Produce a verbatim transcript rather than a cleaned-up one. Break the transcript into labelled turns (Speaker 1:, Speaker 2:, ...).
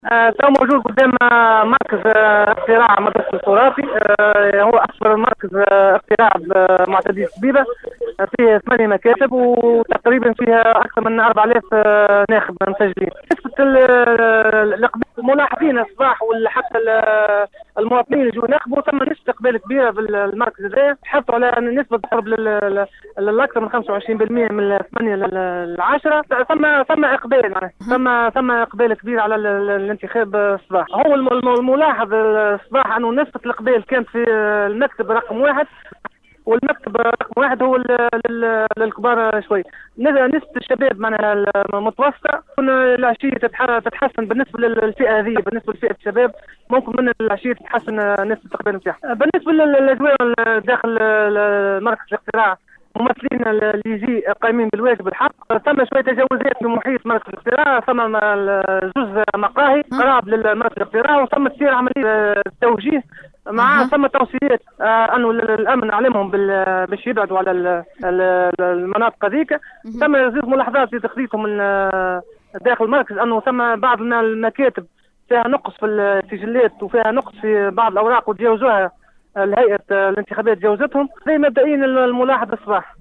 Speaker 1: آه، تو موجود قدام آه، مركز آه، اختراع مدرسة التراثي. آه، هو أكبر مركز آه، اختراع بمعتدي السبيبة. آه، فيه ثمانية مكاتب وتقريبا فيها أكثر من أربعة آلاف آه، ناخب مسجلين. نسبة ال- الإقبال الملاحظين الصباح وحتى المواطنين اللي جو ناخبوا، ثم نسبة إقبال كبيرة بالمركز هذا. حصلوا على نسبة تقرب للأكثر من خمسة وعشرين بالمئة من الثمانية للعشرة. ثم ثم إقبال معناها ثم ثم إقبال كبير على ال- ال- الانتخاب الصباح. هو الم- الم- الملاحظ الصباح أنه نسبة الإقبال كانت في المكتب رقم واحد، والمكتب رقم واحد هو ال- لل- للكبار شوي. نسبة الشباب معناها المتوسطة كنا العشية تتح- تتحسن بالنسبة للفئة هذه. بالنسبة لفئة الشباب ممكن من العشية تتحسن نسبة الإقبال نتاعها. بالنسبة للأجواء داخل مركز الاختراع، ممثلين اللي يجي قائمين بالواجب الحق. ثم شويه تجاوزات في محيط مركز الاختراع، ثم جزء مقاهي قراب للمركز الاختراع، وثم تصير عمليه توجيه مع ثم توصيات آه انه الامن نعلمهم باش يبعدوا على ال- ال- المناطق هذيك. ثم زيد ملاحظات في تخطيطهم ال- داخل المركز، انه ثم بعض من المكاتب فيها نقص في السجلات وفيها نقص في بعض الاوراق وتجاوزوها الهيئه الانتخابات، جاوزتهم. زي مبدئيا الملاحظ الصباح.